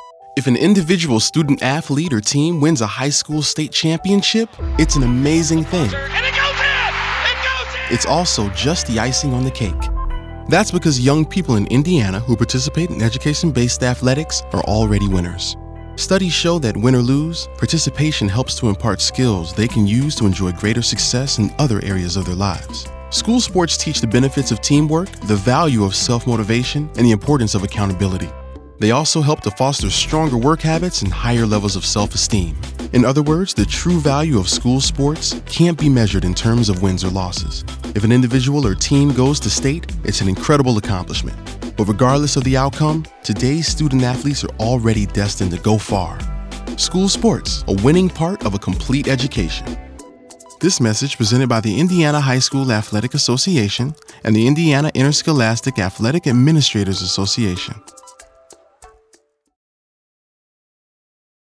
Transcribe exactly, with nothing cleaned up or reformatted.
If an individual student athlete or team wins a high school state championship, it's an amazing thing. And it goes in! It goes in! It's also just the icing on the cake. That's because young people in Indiana who participate in education-based athletics are already winners. Studies show that win or lose, participation helps to impart skills they can use to enjoy greater success in other areas of their lives. School sports teach the benefits of teamwork, the value of self-motivation, and the importance of accountability. They also help to foster stronger work habits and higher levels of self-esteem. In other words, the true value of school sports can't be measured in terms of wins or losses. If an individual or team goes to state, it's an incredible accomplishment. But regardless of the outcome, today's student athletes are already destined to go far. School sports, a winning part of a complete education. This message presented by the Indiana High School Athletic Association and the Indiana Interscholastic Athletic Administrators Association.